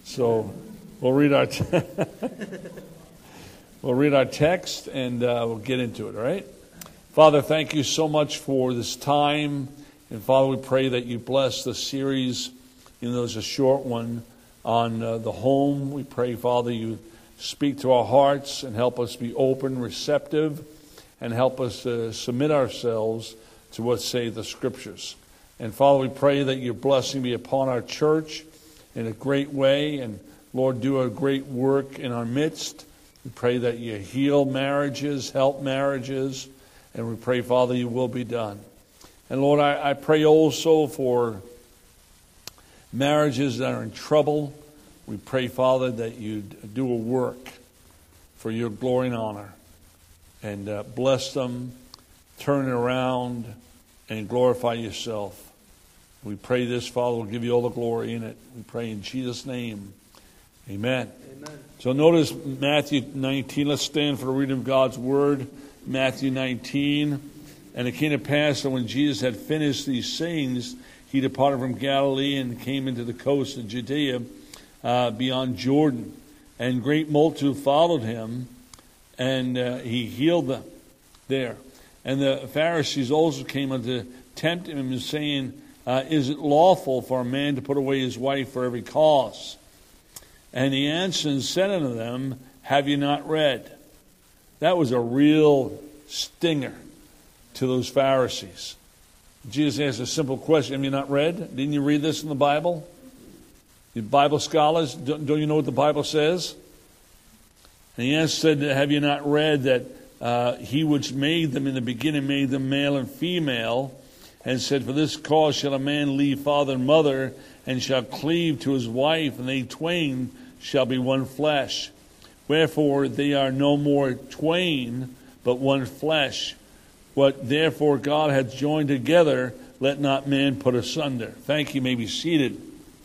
So we'll read our we'll read our text and we'll get into it. All right. Father, thank you so much for this time, and Father, we pray that you bless the series. There's a short one on the home. We pray, Father, you speak to our hearts and help us be open, receptive, and help us submit ourselves to what say the Scriptures. And Father, we pray that your blessing be upon our church in a great way, and Lord, do a great work in our midst. We pray that you heal marriages, help marriages, and we pray, Father, your will be done. And Lord, I pray also for marriages that are in trouble. We pray, Father, that you do a work for your glory and honor, and bless them, turn it around, and glorify yourself. We pray this, Father, will give you all the glory in it. We pray in Jesus' name. Amen. Amen. So notice Matthew 19. Let's stand for the reading of God's word. Matthew 19. And it came to pass that when Jesus had finished these sayings, he departed from Galilee and came into the coast of Judea beyond Jordan. And great multitude followed him, and he healed them there. And the Pharisees also came unto tempt him, and saying, is it lawful for a man to put away his wife for every cause? And he answered and said unto them, have you not read? That was a real stinger to those Pharisees. Jesus asked a simple question. Have you not read? Didn't you read this in the Bible? You Bible scholars, don't you know what the Bible says? And he answered, have you not read that he which made them in the beginning made them male and female, and said, for this cause shall a man leave father and mother, and shall cleave to his wife, and they twain shall be one flesh. Wherefore they are no more twain, but one flesh. What therefore God hath joined together, let not man put asunder. Thank you. You may be seated.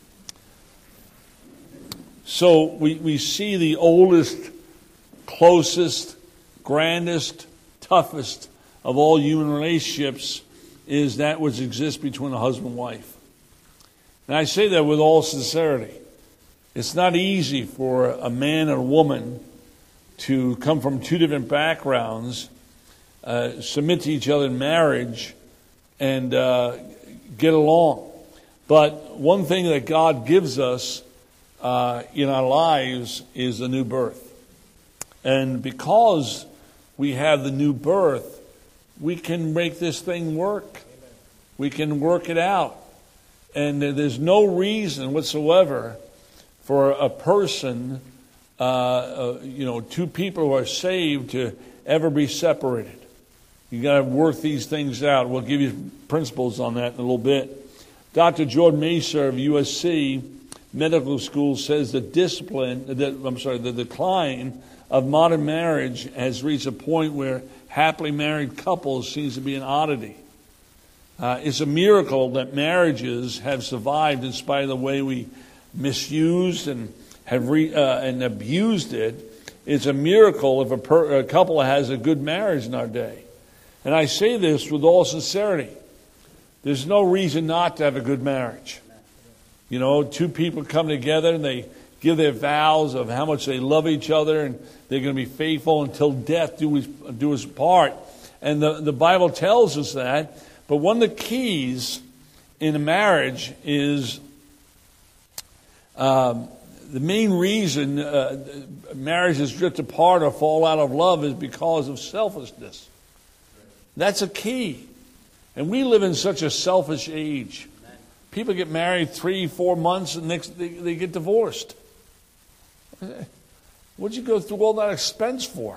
So we see the oldest, closest, grandest, toughest of all human relationships is that which exists between a husband and wife. And I say that with all sincerity. It's not easy for a man and a woman to come from two different backgrounds, submit to each other in marriage, and get along. But one thing that God gives us in our lives is a new birth. And because we have the new birth, we can make this thing work. We can work it out. And there's no reason whatsoever for a person, two people who are saved to ever be separated. You got to work these things out. We'll give you principles on that in a little bit. Dr. Jordan Macer of USC Medical School says the decline of modern marriage has reached a point where happily married couples seems to be an oddity. It's a miracle that marriages have survived in spite of the way we misused and have and abused it. It's a miracle if a couple has a good marriage in our day. And I say this with all sincerity. There's no reason not to have a good marriage. Two people come together and they give their vows of how much they love each other, and they're going to be faithful until death do us part. And the Bible tells us that. But one of the keys in a marriage is the main reason marriages drift apart or fall out of love is because of selfishness. That's a key. And we live in such a selfish age. People get married 3-4 months and next they get divorced. What'd you go through all that expense for?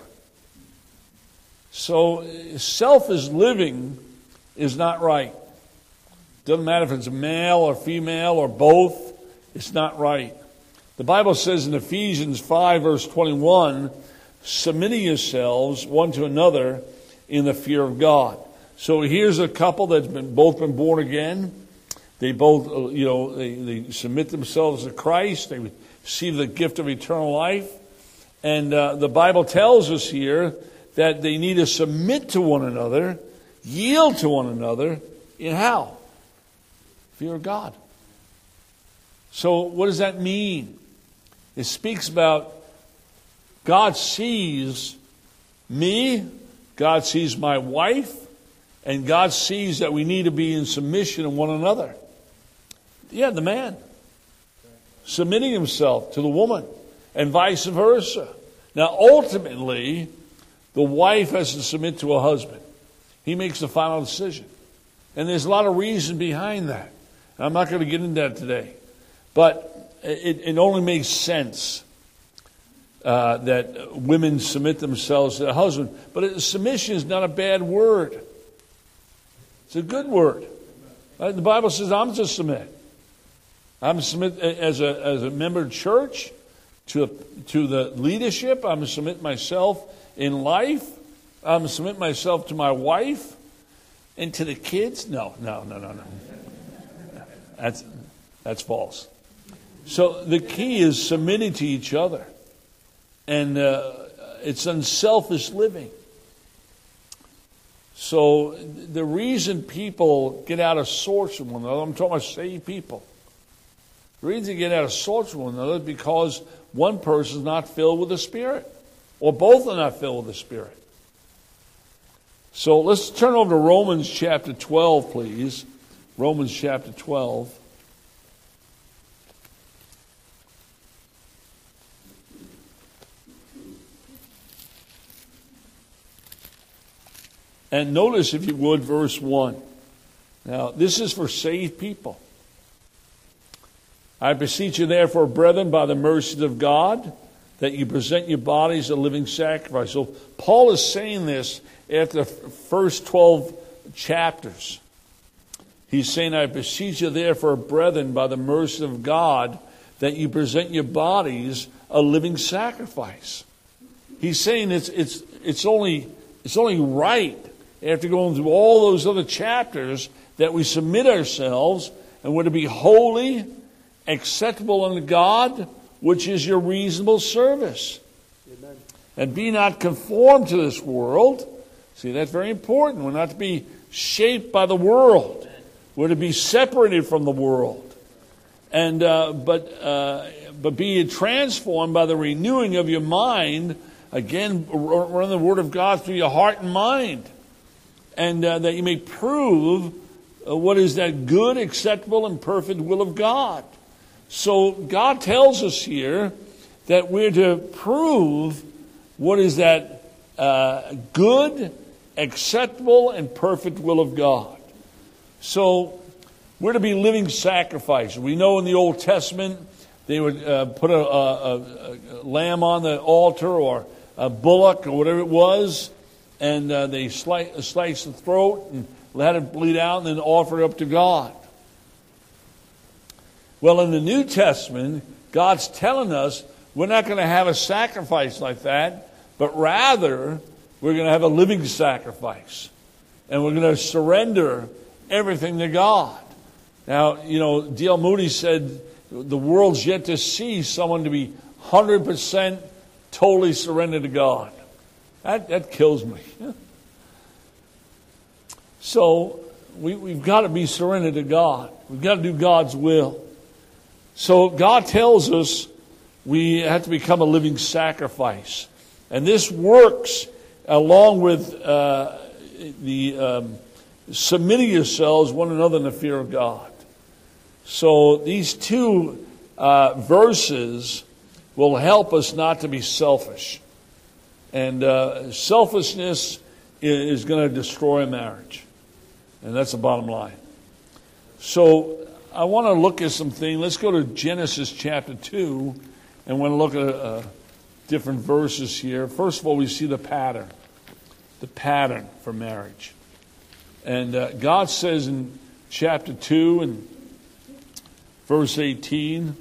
So selfish living is not right. Doesn't matter if it's male or female or both. It's not right. The Bible says in Ephesians 5 verse 21, submitting yourselves one to another in the fear of God. So here's a couple that's both been born again. They both, they submit themselves to Christ. They receive the gift of eternal life. And the Bible tells us here that they need to submit to one another, yield to one another in how? Fear of God. So what does that mean? It speaks about God sees me, God sees my wife, and God sees that we need to be in submission to one another. Yeah, the man submitting himself to the woman, and vice versa. Now, ultimately, the wife has to submit to her husband. He makes the final decision. And there's a lot of reason behind that. I'm not going to get into that today. But it only makes sense that women submit themselves to their husband. But submission is not a bad word. It's a good word. The Bible says I'm to submit. I'm to submit as a member of church to the leadership. I'm to submit myself in life. I'm to submit myself to my wife and to the kids. No. That's false. So the key is submitting to each other. And it's unselfish living. So the reason people get out of sorts with one another, I'm talking about saved people. The reason they get out of sorts with one another is because one person is not filled with the Spirit. Or both are not filled with the Spirit. So let's turn over to Romans chapter 12, please. Romans chapter 12. And notice, if you would, verse 1. Now, this is for saved people. I beseech you, therefore, brethren, by the mercies of God, that you present your bodies a living sacrifice. So Paul is saying this after the first 12 chapters. He's saying, I beseech you, therefore, brethren, by the mercies of God, that you present your bodies a living sacrifice. He's saying it's only right, after going through all those other chapters, that we submit ourselves and we're to be holy, acceptable unto God, which is your reasonable service. Amen. And be not conformed to this world. See, that's very important. We're not to be shaped by the world. We're to be separated from the world. And but be transformed by the renewing of your mind. Again, run the Word of God through your heart and mind. And that you may prove what is that good, acceptable, and perfect will of God. So God tells us here that we're to prove what is that good, acceptable, and perfect will of God. So we're to be living sacrifices. We know in the Old Testament they would put a lamb on the altar, or a bullock, or whatever it was, and they slice the throat and let it bleed out and then offer it up to God. Well, in the New Testament, God's telling us we're not going to have a sacrifice like that, but rather we're going to have a living sacrifice. And we're going to surrender everything to God. Now, D.L. Moody said the world's yet to see someone to be 100% totally surrendered to God. That kills me. So we've got to be surrendered to God. We've got to do God's will. So God tells us we have to become a living sacrifice. And this works along with the submitting yourselves one another in the fear of God. So these two verses will help us not to be selfish. And selfishness is going to destroy a marriage. And that's the bottom line. So I want to look at some things. Let's go to Genesis chapter 2. And we're going to look at different verses here. First of all, we see the pattern for marriage. And God says in chapter 2 and verse 18,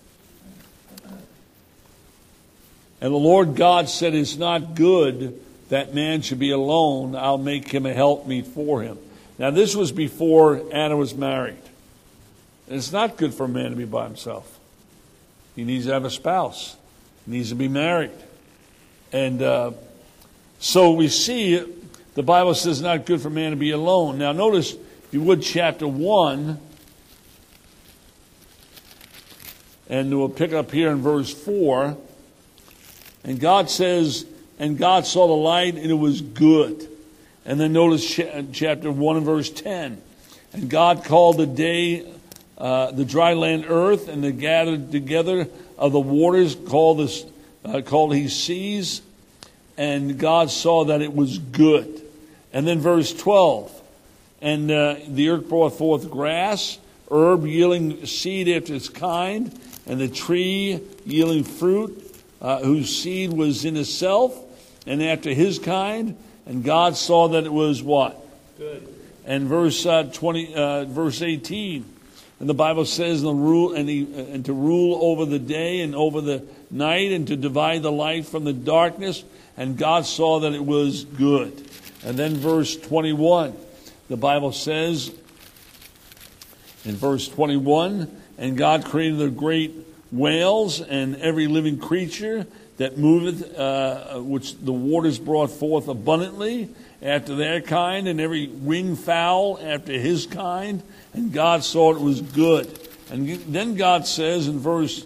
and the Lord God said, it's not good that man should be alone. I'll make him a helpmeet for him. Now, this was before Anna was married. And it's not good for a man to be by himself. He needs to have a spouse. He needs to be married. And so we see the Bible says it's not good for a man to be alone. Now, notice, if you would, chapter 1. And we'll pick up here in verse 4. And God says, and God saw the light, and it was good. And then notice chapter 1 and verse 10. And God called the day, the dry land earth, and the gathered together of the waters called he seas. And God saw that it was good. And then verse 12. And the earth brought forth grass, herb yielding seed after its kind, and the tree yielding fruit, whose seed was in itself, and after his kind. And God saw that it was what? Good. And verse 18, and the Bible says, and to rule over the day and over the night, and to divide the light from the darkness. And God saw that it was good. And then verse 21, the Bible says, in verse 21, and God created the great whales and every living creature that moveth, which the waters brought forth abundantly after their kind, and every winged fowl after his kind. And God saw it was good. And then God says in verse,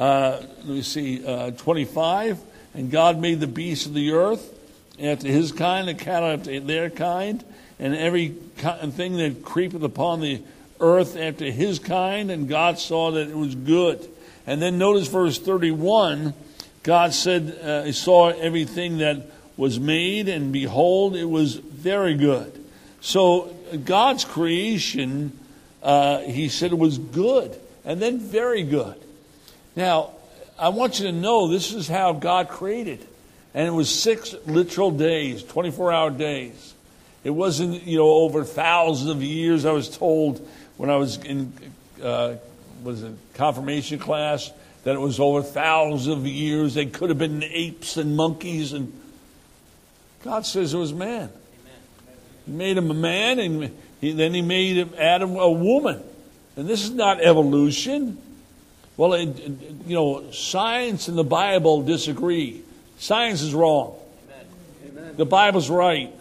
25, and God made the beasts of the earth after his kind, and cattle after their kind, and every thing that creepeth upon the earth after his kind. And God saw that it was good. And then notice verse 31, God said, he saw everything that was made, and behold, it was very good. So God's creation, he said it was good, and then very good. Now, I want you to know this is how God created. And it was 6 literal days, 24-hour days. It wasn't, over thousands of years. I was told when I was in confirmation class that it was over thousands of years. They could have been apes and monkeys. And God says it was man. Amen. He made him a man, and then he made Adam a woman. And this is not evolution. Well, science and the Bible disagree. Science is wrong. Amen. The Bible's right.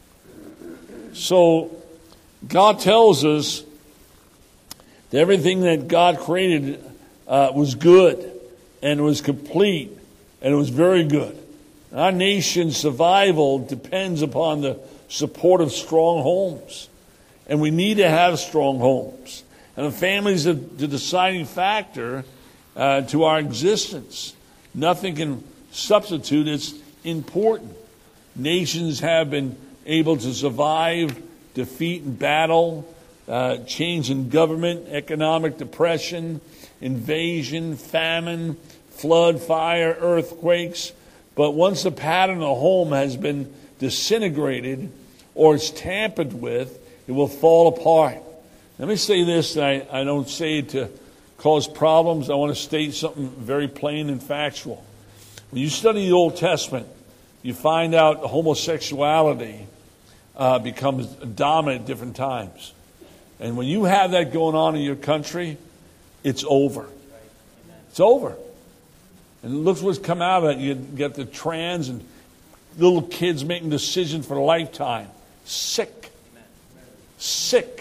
So God tells us that everything that God created was good, and it was complete, and it was very good. Our nation's survival depends upon the support of strong homes, and we need to have strong homes. And the family is the deciding factor to our existence. Nothing can substitute its important. Nations have been able to survive defeat in battle, change in government, economic depression, invasion, famine, flood, fire, earthquakes. But once the pattern of the home has been disintegrated or it's tampered with, it will fall apart. Let me say this, and I don't say it to cause problems. I want to state something very plain and factual. When you study the Old Testament, you find out homosexuality becomes dominant at different times. And when you have that going on in your country, it's over. It's over. And look what's come out of it. You get the trans and little kids making decisions for a lifetime. Sick. Sick.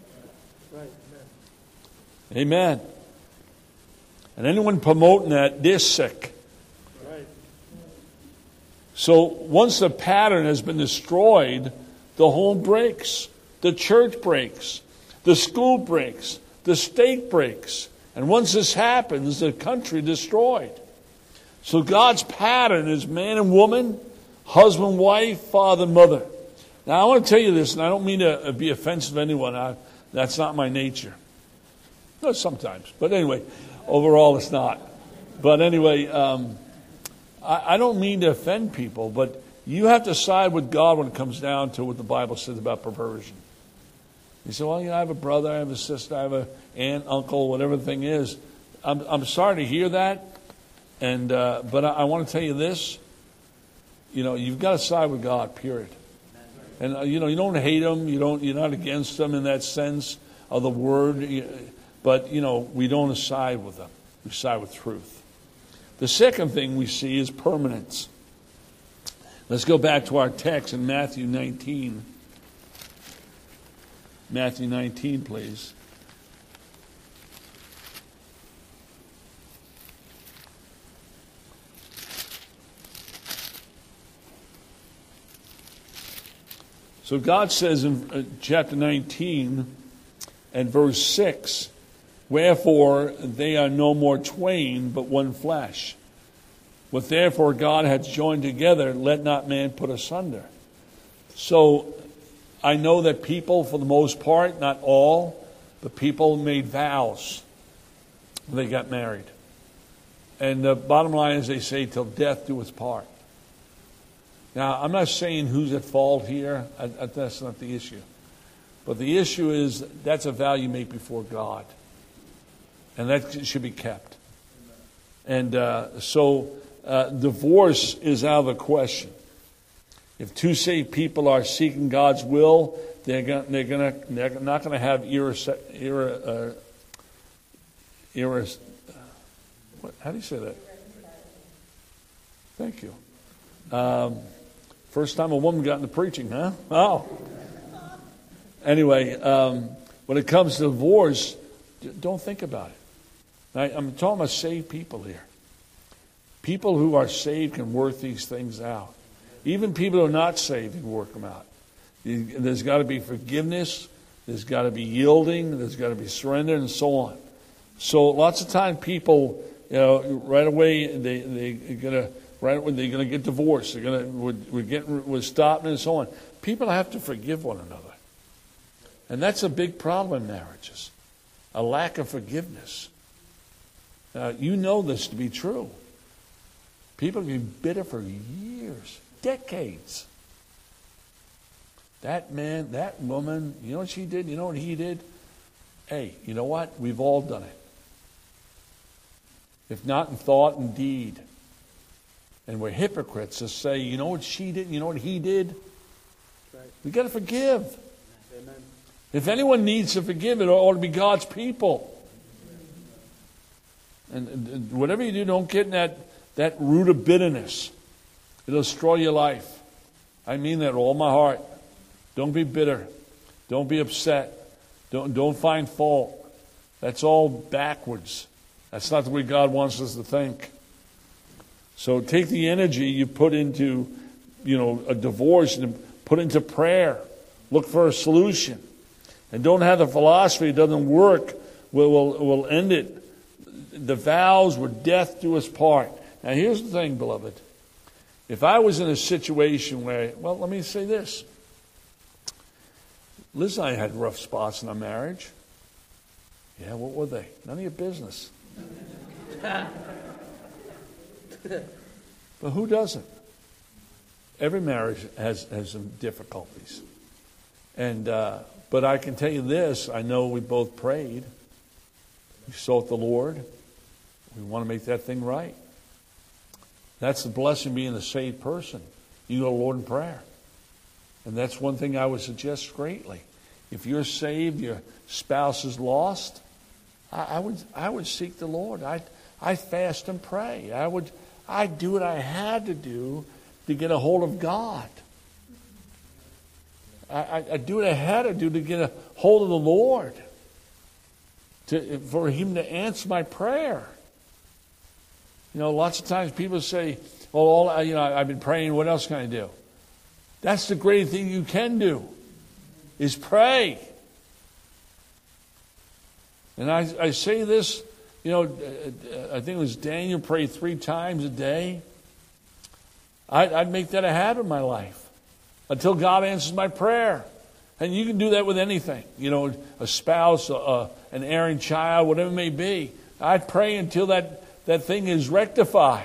Amen. And anyone promoting that, they're sick. So once the pattern has been destroyed, the home breaks, the church breaks, the school breaks, the state breaks. And once this happens, the country destroyed. So God's pattern is man and woman, husband, wife, father, mother. Now I want to tell you this, and I don't mean to be offensive to anyone. That's not my nature. No, sometimes. But anyway, overall it's not. But anyway, I don't mean to offend people, but you have to side with God when it comes down to what the Bible says about perversion. You say, well, I have a brother, I have a sister, I have an aunt, uncle, whatever the thing is. I'm sorry to hear that, and but I want to tell you this. You've got to side with God, period. And you don't hate them, you're not against them in that sense of the word, but we don't side with them. We side with truth. The second thing we see is permanence. Let's go back to our text in Matthew 19. Matthew 19, please. So God says in chapter 19 and verse 6, wherefore they are no more twain, but one flesh. What therefore God hath joined together, let not man put asunder. So I know that people, for the most part, not all, but people made vows when they got married. And the bottom line is they say, till death do us part. Now, I'm not saying who's at fault here. That's not the issue. But the issue is that's a vow you make before God. And that should be kept. And so divorce is out of the question. If two saved people are seeking God's will, they're not going to have how do you say that? Thank you. First time a woman got into preaching, huh? Oh. Anyway, when it comes to divorce, don't think about it. I'm talking about saved people here. People who are saved can work these things out. Even people who are not saved can work them out. There's got to be forgiveness. There's got to be yielding. There's got to be surrender, and so on. So lots of times people, right away they're gonna get divorced. We're stopping and so on. People have to forgive one another, and that's a big problem in marriages. A lack of forgiveness. You know this to be true. People can be bitter for years, decades. That man, that woman, you know what she did? You know what he did? Hey, you know what? We've all done it. If not in thought and deed. And we're hypocrites to say, you know what she did? You know what he did? Right. We've got to forgive. Amen. If anyone needs to forgive, it ought to be God's people. And whatever you do, don't get in that root of bitterness. It'll destroy your life. I mean that with all my heart. Don't be bitter. Don't be upset. Don't find fault. That's all backwards. That's not the way God wants us to think. So take the energy you put into, a divorce and put into prayer. Look for a solution. And don't have the philosophy it doesn't work. We'll end it. The vows were death do us part. Now here's the thing, beloved. If I was in a situation where, let me say this. Liz and I had rough spots in our marriage. Yeah, what were they? None of your business. But who doesn't? Every marriage has some difficulties. And but I can tell you this, I know we both prayed. We sought the Lord. We want to make that thing right. That's the blessing of being a saved person. You go to the Lord in prayer. And that's one thing I would suggest greatly. If you're saved, your spouse is lost, I would seek the Lord. I'd fast and pray. I'd do what I had to do to get a hold of God. I'd do what I had to do to get a hold of the Lord. For Him to answer my prayer. Lots of times people say, I've been praying, what else can I do? That's the great thing you can do, is pray. And I say this, I think it was Daniel prayed 3 times a day. I'd make that a habit in my life until God answers my prayer. And you can do that with anything. A spouse, an erring child, whatever it may be. I'd pray until that thing is rectified.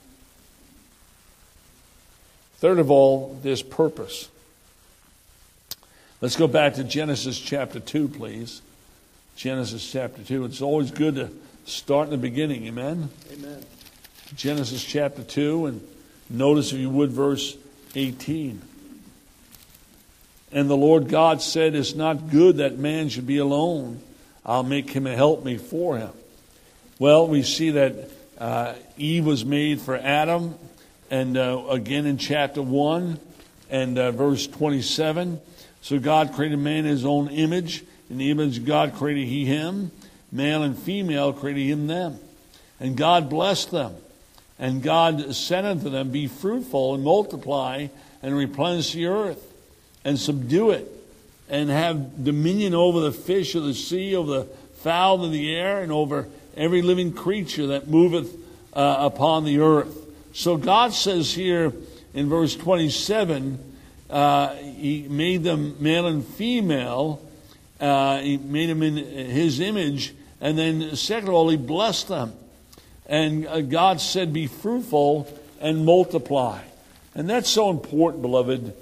Third of all, there's purpose. Let's go back to Genesis chapter 2, please. Genesis chapter 2. It's always good to start in the beginning, amen? Amen. Genesis chapter 2, and notice, if you would, verse 18. And the Lord God said, it's not good that man should be alone. I'll make him a helpmate for him. Well, we see that Eve was made for Adam. And again in chapter 1 and verse 27. So God created man in His own image. In the image of God created He him. Male and female created Him them. And God blessed them. And God said unto them, be fruitful and multiply and replenish the earth. and subdue it, and have dominion over the fish of the sea, over the fowl of the air, and over every living creature that moveth upon the earth. So God says here in verse 27, He made them male and female. He made them in His image. And then second of all, He blessed them. And God said, be fruitful and multiply. And that's so important, beloved,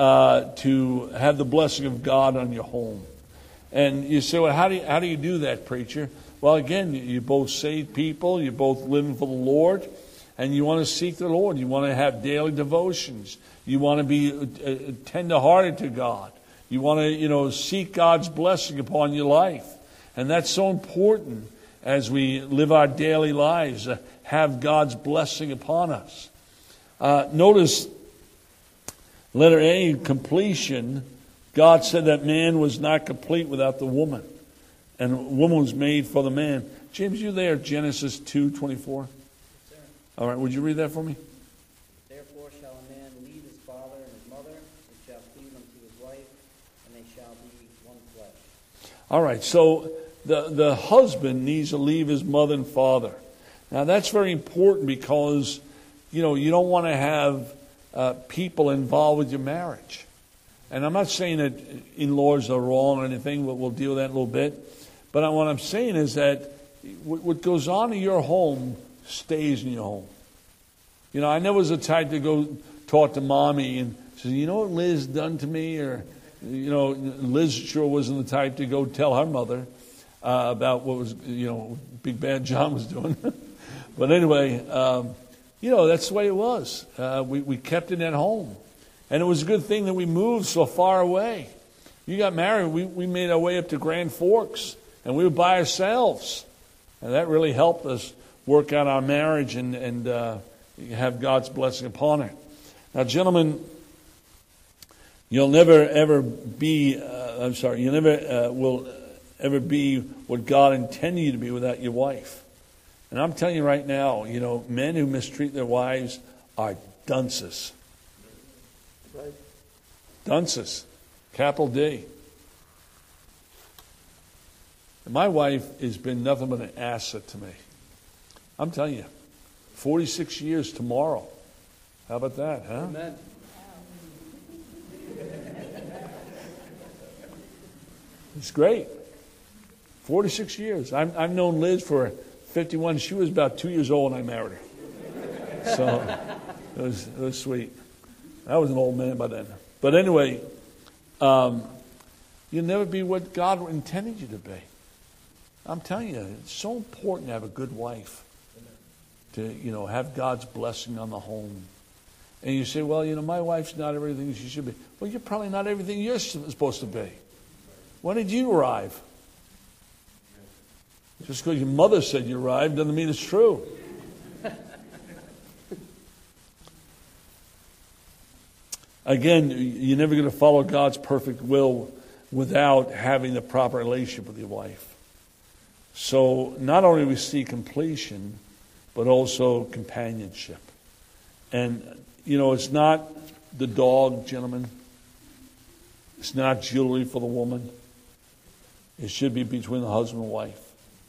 to have the blessing of God on your home. And you say, well, how do you do that, preacher? Well, again, you both saved people, you're both living for the Lord, and you want to seek the Lord. You want to have daily devotions. You want to be tender-hearted to God. You want to, seek God's blessing upon your life. And that's so important as we live our daily lives, have God's blessing upon us. Notice letter A, completion. God said that man was not complete without the woman. And the woman was made for the man. James, you there, Genesis 2:24? Yes, sir. All right, would you read that for me? Therefore shall a man leave his father and his mother, and shall cleave unto his wife, and they shall be one flesh. All right, so the husband needs to leave his mother and father. Now that's very important because, you don't want to have people involved with your marriage. And I'm not saying that in-laws are wrong or anything, but we'll deal with that in a little bit. But what I'm saying is that what goes on in your home stays in your home. I never was the type to go talk to mommy and say, you know what Liz done to me? Or, Liz sure wasn't the type to go tell her mother about what was, Big Bad John was doing. But anyway, that's the way it was. We kept it at home. And it was a good thing that we moved so far away. You got married, we made our way up to Grand Forks, and we were by ourselves. And that really helped us work out our marriage and have God's blessing upon it. Now, gentlemen, you'll never ever be, you never will ever be what God intended you to be without your wife. And I'm telling you right now, men who mistreat their wives are dunces. Right. Dunces. Capital D. And my wife has been nothing but an asset to me. I'm telling you, 46 years tomorrow. How about that, huh? Amen. It's great. 46 years. I've known Liz for 51. She was about 2 years old when I married her. So it was sweet. I was an old man by then. But anyway, you'll never be what God intended you to be. I'm telling you, it's so important to have a good wife. To, have God's blessing on the home. And you say, well, my wife's not everything she should be. Well, you're probably not everything you're supposed to be. When did you arrive? Just because your mother said you arrived doesn't mean it's true. Again, you're never going to follow God's perfect will without having the proper relationship with your wife. So not only do we see completion, but also companionship. And, it's not the dog, gentlemen. It's not jewelry for the woman. It should be between the husband and wife.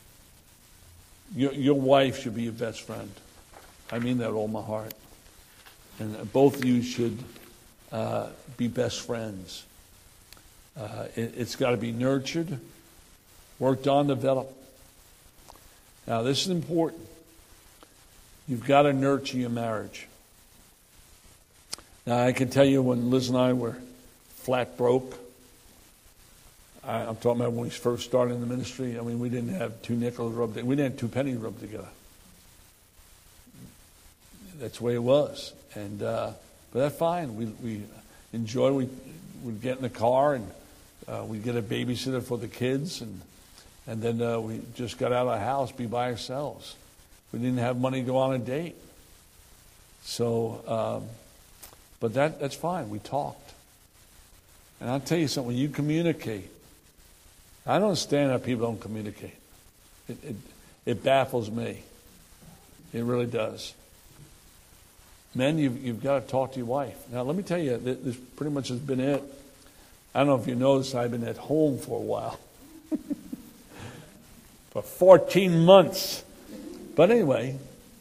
Your wife should be your best friend. I mean that with all my heart. And both of you should be best friends. It's got to be nurtured, worked on, developed. Now, this is important. You've got to nurture your marriage. Now, I can tell you when Liz and I were flat broke, I'm talking about when we first started in the ministry. I mean, we didn't have 2 nickels rubbed together. We didn't have 2 pennies rubbed together. That's the way it was. And but that's fine. We enjoyed. We'd get in the car and we'd get a babysitter for the kids, and then we just got out of the house, be by ourselves. We didn't have money to go on a date. So, but that's fine. We talked. And I'll tell you something, when you communicate, I don't understand how people don't communicate. It baffles me. It really does. Men, you've got to talk to your wife. Now, let me tell you, this pretty much has been it. I don't know if you noticed, I've been at home for a while. For 14 months. But anyway,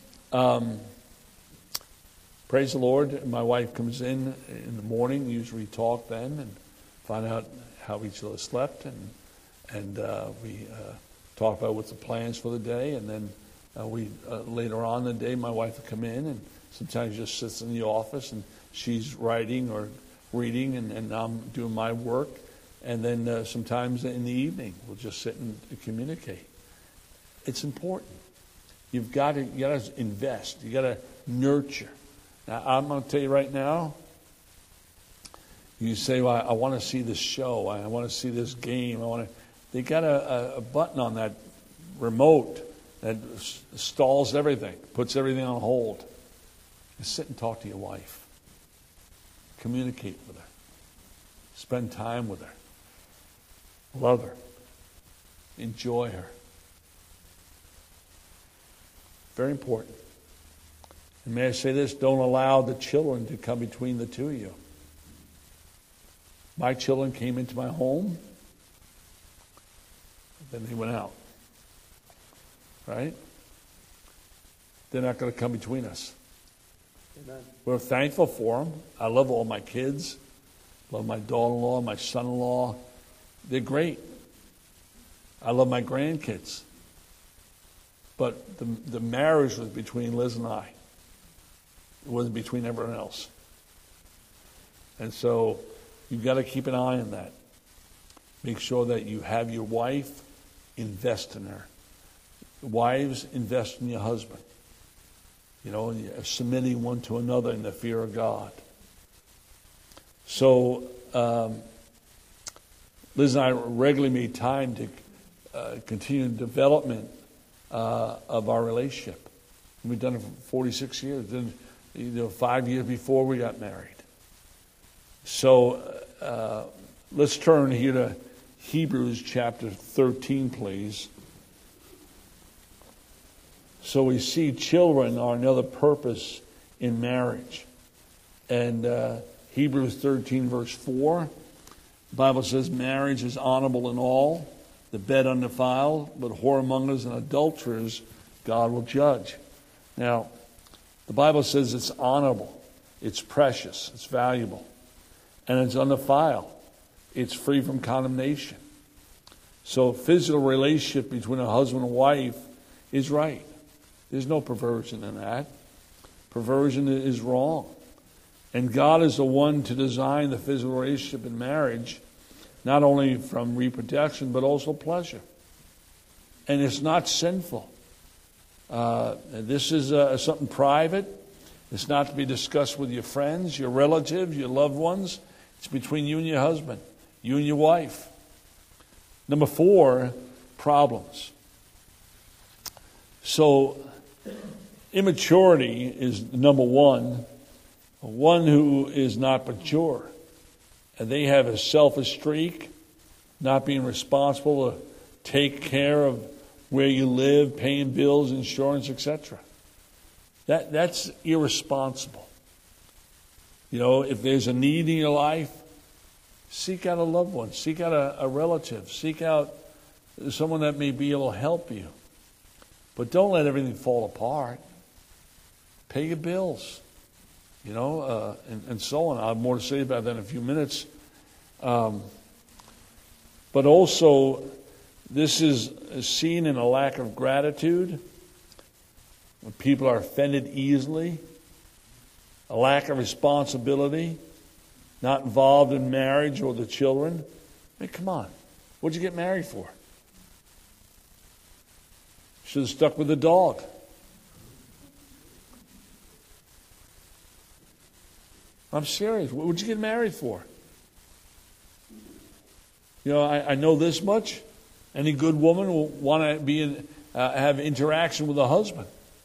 praise the Lord. My wife comes in the morning. Usually talk then and find out how each of us slept. And we talk about what's the plans for the day. And then later on in the day, my wife will come in and sometimes just sits in the office and she's writing or reading and I'm doing my work. And then sometimes in the evening, we'll just sit and communicate. It's important. You got to invest. You got to nurture. Now, I'm going to tell you right now, you say, well, I want to see this show. I want to see this game. They got a button on that remote that stalls everything, puts everything on hold. Just sit and talk to your wife. Communicate with her. Spend time with her. Love her. Enjoy her. Very important. And may I say this, don't allow the children to come between the two of you. My children came into my home, then they went out. Right? They're not going to come between us. Amen. We're thankful for them. I love all my kids. Love my daughter-in-law, my son-in-law. They're great. I love my grandkids. But the marriage was between Liz and I. It wasn't between everyone else. And so you've got to keep an eye on that. Make sure that you have your wife, invest in her. Wives, invest in your husband. You know, submitting one to another in the fear of God. So Liz and I regularly made time to continue the development of our relationship. We've done it for 46 years. Then, 5 years before we got married. So let's turn here to Hebrews chapter 13, please. So we see children are another purpose in marriage. And Hebrews 13, verse 4, the Bible says, marriage is honorable in all, the bed undefiled, but whoremongers and adulterers God will judge. Now, the Bible says it's honorable, it's precious, it's valuable, and it's undefiled. It's free from condemnation. So physical relationship between a husband and wife is right. There's no perversion in that. Perversion is wrong. And God is the one to design the physical relationship in marriage, not only from reproduction, but also pleasure. And it's not sinful. This is something private. It's not to be discussed with your friends, your relatives, your loved ones. It's between you and your husband, you and your wife. Number 4, problems. So, immaturity is number 1. One who is not mature. And they have a selfish streak, not being responsible to take care of where you live, paying bills, insurance, etc. That's irresponsible. If there's a need in your life, seek out a loved one, seek out a relative, seek out someone that may be able to help you. But don't let everything fall apart. Pay your bills, and so on. I'll have more to say about that in a few minutes. But also, this is seen in a lack of gratitude. When people are offended easily. A lack of responsibility. Not involved in marriage or the children. I mean, come on. What'd you get married for? Should have stuck with the dog. I'm serious. What would you get married for? I know this much. Any good woman will want to have interaction with a husband.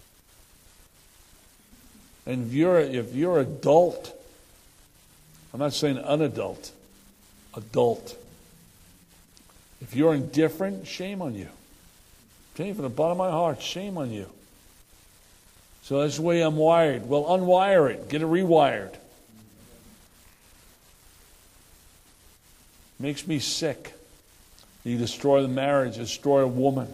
And if you're adult, I'm not saying unadult, adult. If you're indifferent, shame on you. Okay, from the bottom of my heart, shame on you. So that's the way I'm wired. Well, unwire it. Get it rewired. Makes me sick. You destroy the marriage, destroy a woman.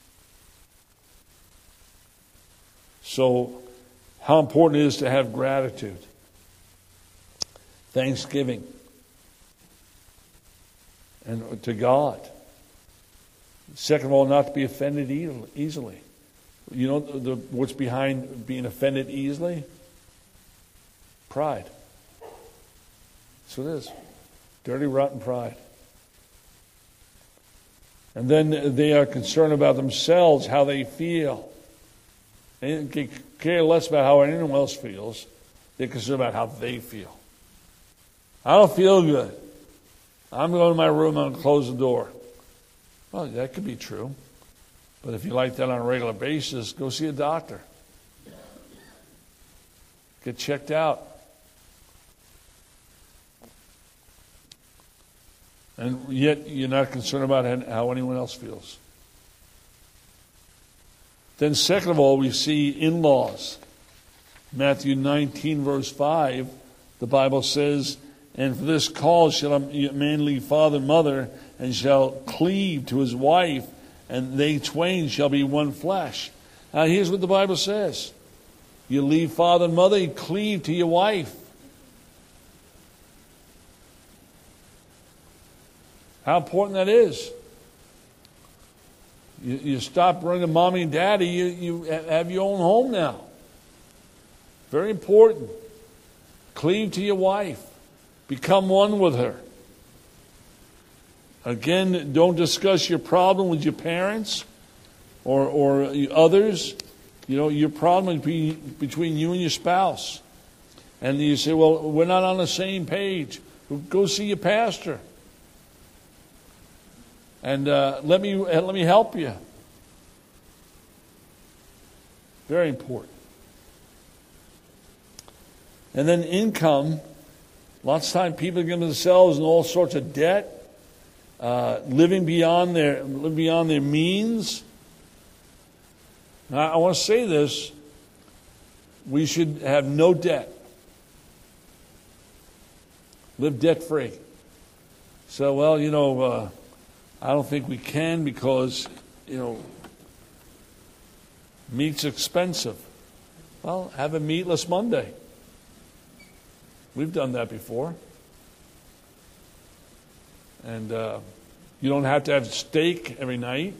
So, how important it is to have gratitude. Thanksgiving. And to God. Second of all, not to be offended easily. You know what's behind being offended easily? Pride. So it is. Dirty, rotten pride. And then they are concerned about themselves, how they feel. They care less about how anyone else feels. They're concerned about how they feel. I don't feel good. I'm going to my room and close the door. Well, that could be true. But if you like that on a regular basis, go see a doctor. Get checked out. And yet you're not concerned about how anyone else feels. Then second of all, we see in-laws. Matthew 19, verse 5, the Bible says, "And for this cause shall a man leave father and mother, and shall cleave to his wife, and they twain shall be one flesh." Now here's what the Bible says. You leave father and mother, you cleave to your wife. How important that is. You stop running to mommy and daddy, you have your own home now. Very important. Cleave to your wife. Become one with her. Again, don't discuss your problem with your parents or others. You know, your problem is between you and your spouse. And you say, well, we're not on the same page. Go see your pastor. And let me help you. Very important. And then income. Lots of times people get themselves in all sorts of debt, living beyond their means. Now, I want to say this: we should have no debt. Live debt free. So, well, I don't think we can because, meat's expensive. Well, have a meatless Monday. We've done that before. And you don't have to have steak every night.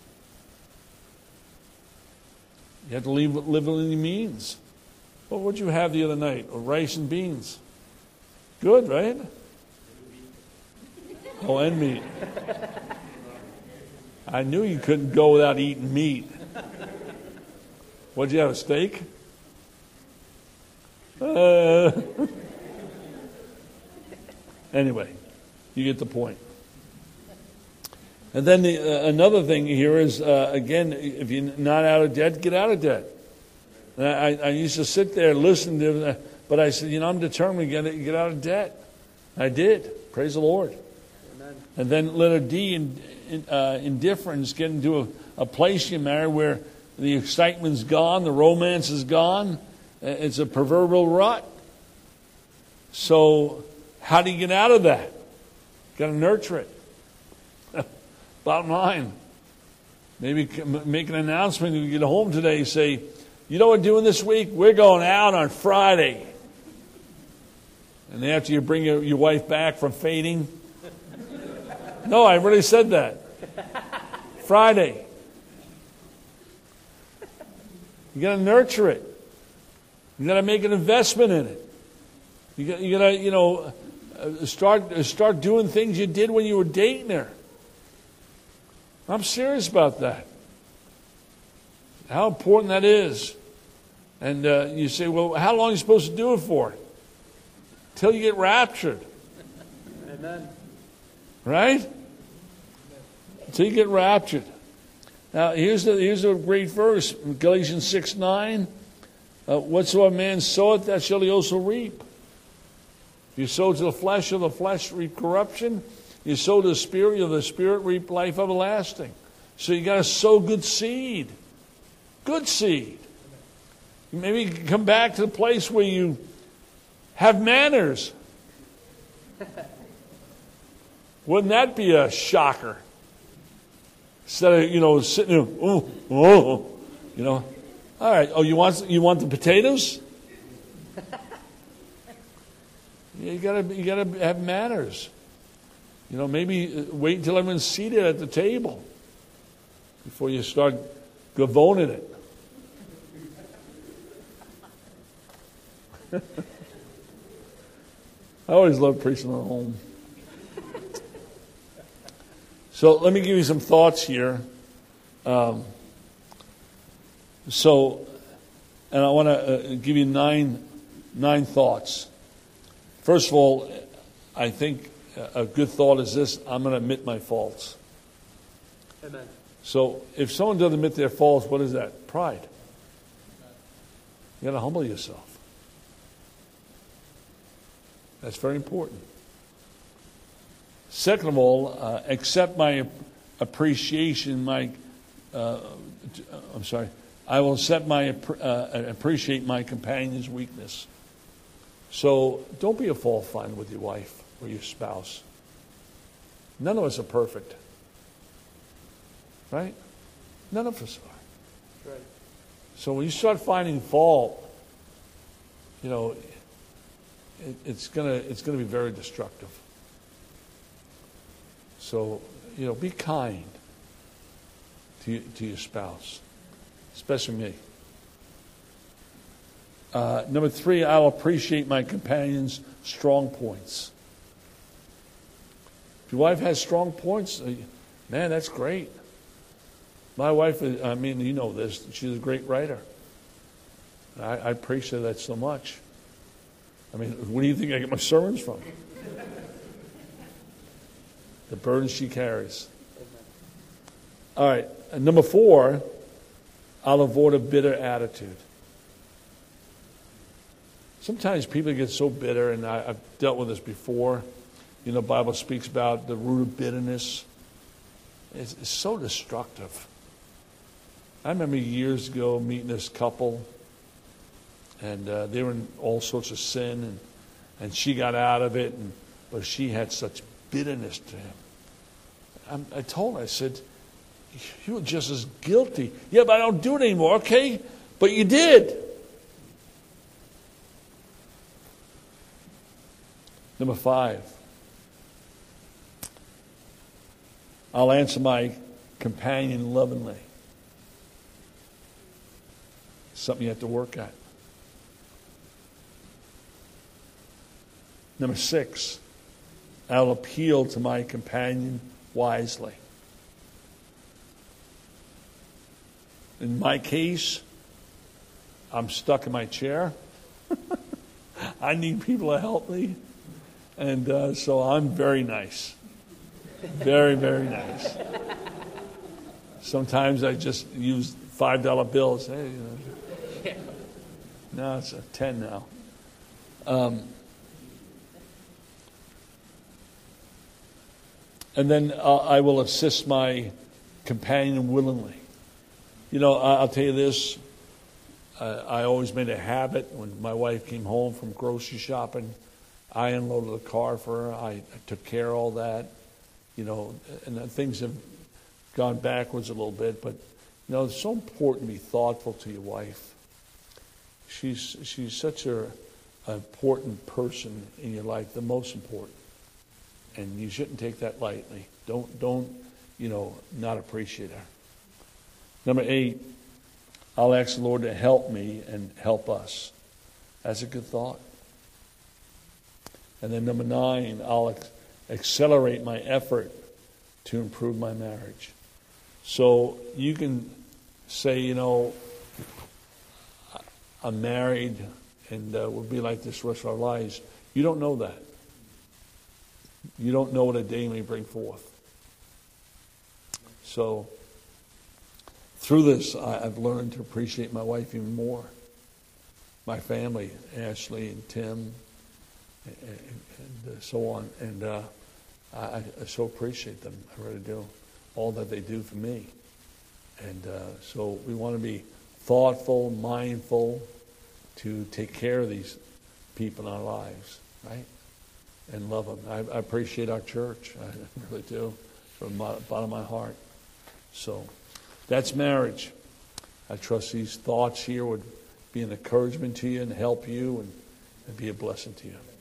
You have to live within your means. Well, what did you have the other night? Rice and beans. Good, right? Oh, and meat. I knew you couldn't go without eating meat. What did you have, a steak? Anyway, you get the point. And then another thing here is, again, if you're not out of debt, get out of debt. And I used to sit there and listen to them, but I said, I'm determined to get out of debt. I did. Praise the Lord. Amen. And then letter D, indifference, get into a place you marry where the excitement's gone, the romance is gone. It's a proverbial rut. So how do you get out of that? Got to nurture it. Bottom line. Maybe make an announcement when you get home today. Say, you know what we're doing this week? We're going out on Friday. And after you bring your wife back from fading. No, I really said that. Friday. You got to nurture it. You got to make an investment in it. You got to, start doing things you did when you were dating her. I'm serious about that. How important that is. And you say, well, how long are you supposed to do it for? Till you get raptured. Amen. Right? Until you get raptured. Now, here's a great verse, Galatians 6:9. Whatsoever man soweth, that shall he also reap. If you sow to the flesh, of the flesh reap corruption. You sow to the Spirit, of the Spirit reap life everlasting. So you got to sow good seed. Good seed. Maybe you can come back to the place where you have manners. Wouldn't that be a shocker? Instead of, sitting there, all right. Oh, you want the potatoes? Yeah, you gotta have manners. Maybe wait until everyone's seated at the table before you start gavoning it. I always love preaching at home. So let me give you some thoughts here. And I want to give you nine thoughts. First of all, I think a good thought is this: I'm going to admit my faults. Amen. So if someone doesn't admit their faults, what is that? Pride. You got to humble yourself. That's very important. Second of all, accept my appreciation. I will appreciate my companion's weakness. So don't be a fault finder with your wife or your spouse. None of us are perfect. Right? None of us are. Right. So when you start finding fault, it's gonna be very destructive. So, be kind to your spouse, especially me. Number 3, I'll appreciate my companion's strong points. If your wife has strong points, man, that's great. My wife, you know this, she's a great writer. I appreciate that so much. Where do you think I get my sermons from? The burden she carries. All right. And number 4, I'll avoid a bitter attitude. Sometimes people get so bitter, and I've dealt with this before. The Bible speaks about the root of bitterness. It's so destructive. I remember years ago meeting this couple, and they were in all sorts of sin, and she got out of it, but she had such bitterness to him. I told her, I said, you were just as guilty. Yeah, but I don't do it anymore, okay? But you did. Number 5, I'll answer my companion lovingly. Something you have to work at. Number 6, I'll appeal to my companion wisely. In my case, I'm stuck in my chair. I need people to help me. And so I'm very nice. Very, very nice. Sometimes I just use $5 bills. Hey, no, it's a 10 now. And then I will assist my companion willingly. I'll tell you this. I always made a habit when my wife came home from grocery shopping. I unloaded the car for her. I took care of all that. And things have gone backwards a little bit. But, it's so important to be thoughtful to your wife. She's such an important person in your life, the most important. And you shouldn't take that lightly. Don't not appreciate her. Number 8, I'll ask the Lord to help me and help us. That's a good thought. And then number 9, I'll accelerate my effort to improve my marriage. So you can say, I'm married and we'll be like this the rest of our lives. You don't know that. You don't know what a day may bring forth. So through this, I've learned to appreciate my wife even more. My family, Ashley and Tim, and so on. And I so appreciate them. I really do. All that they do for me. And so we want to be thoughtful, mindful to take care of these people in our lives, right? and love them. I appreciate our church. I really do, from the bottom of my heart. So that's marriage. I trust these thoughts here would be an encouragement to you and help you and be a blessing to you.